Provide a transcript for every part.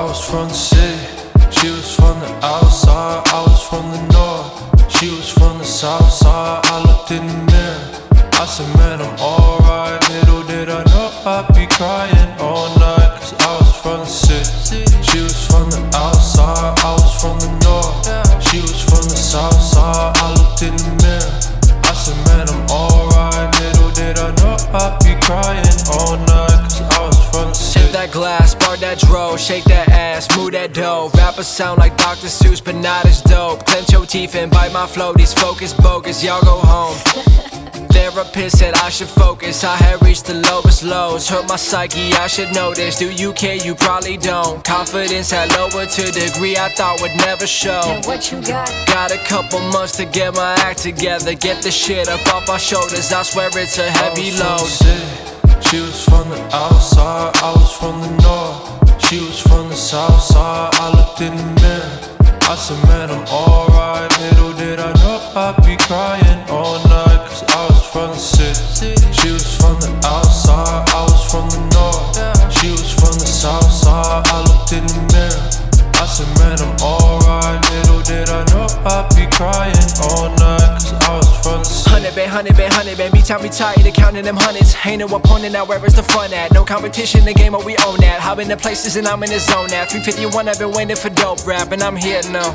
was from the city, she was from the outside. I was from the north, she was from the south side. I looked in the mirror, I said, man, I'm alright. Little did I know I'd be crying all night, cause I was from the city, she was from the outside. I was from the north, she was from the south side. I looked in the mirror, I said, man, I'm alright. Little did I know I'd be crying all night, cause I was from the city. Sip that glass, bar that dro, shake that ass, move that dough. Rappers sound like Dr. Seuss, but not as dope. Clench your teeth and bite my flow, these focus bogus, y'all go home. Therapist said I should focus, I had reached the lowest lows. Hurt my psyche, I should know this. Do you care? You probably don't. Confidence had lowered to a degree I thought would never show. And what you got? Got a couple months to get my act together, get the shit up off my shoulders. I swear it's a heavy load. She was from the outside, I was from the north, she was from the south side. I looked in the mirror, I said, man, I'm alright. Little did I know I'd be crying all night, cause I was from the city, she was from the outside. I was from the north, she was from the south side. I looked in the mirror, I said, man, I'm alright. Little did I know I'd be crying all night, cause I was from the city. 100 band, beat time we tired of counting them hundreds. Ain't no opponent now, where is the fun at? No competition, the game, but we own that. I've been to places and I'm in the zone at 351, I've been waiting for dope rap, and I'm here now.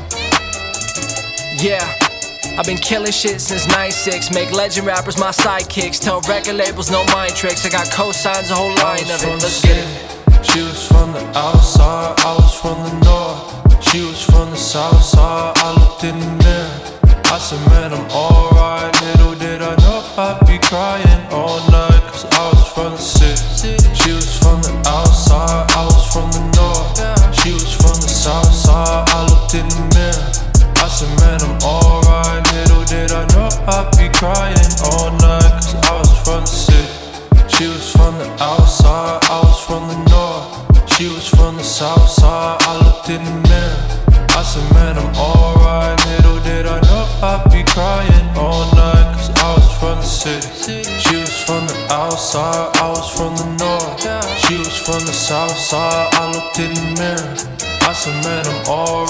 Yeah, I've been killing shit since 96. Make legend rappers my sidekicks. Tell record labels no mind tricks. I got cosigns, a whole line of it. Let's get it. She was from the outside, I was from the north, she was from the south side. I looked in the mirror, I said, man, I'm alright. Little did I know I'd be crying all night, cause I was from the city, she was from the outside. I was from the north, she was from the south side. I looked in the mirror, I said, man, I'm alright. Little did I know I'd be crying all night, cause I was from the city, she was from the outside. I was from the north, she was from the south side. I looked in the mirror, I said, man, I'm alright. Little did I know I'd be crying all night, cause I was from the city, she was from the outside. I was from the north, she was from the south side. I looked in the mirror, I said, man, I'm alright.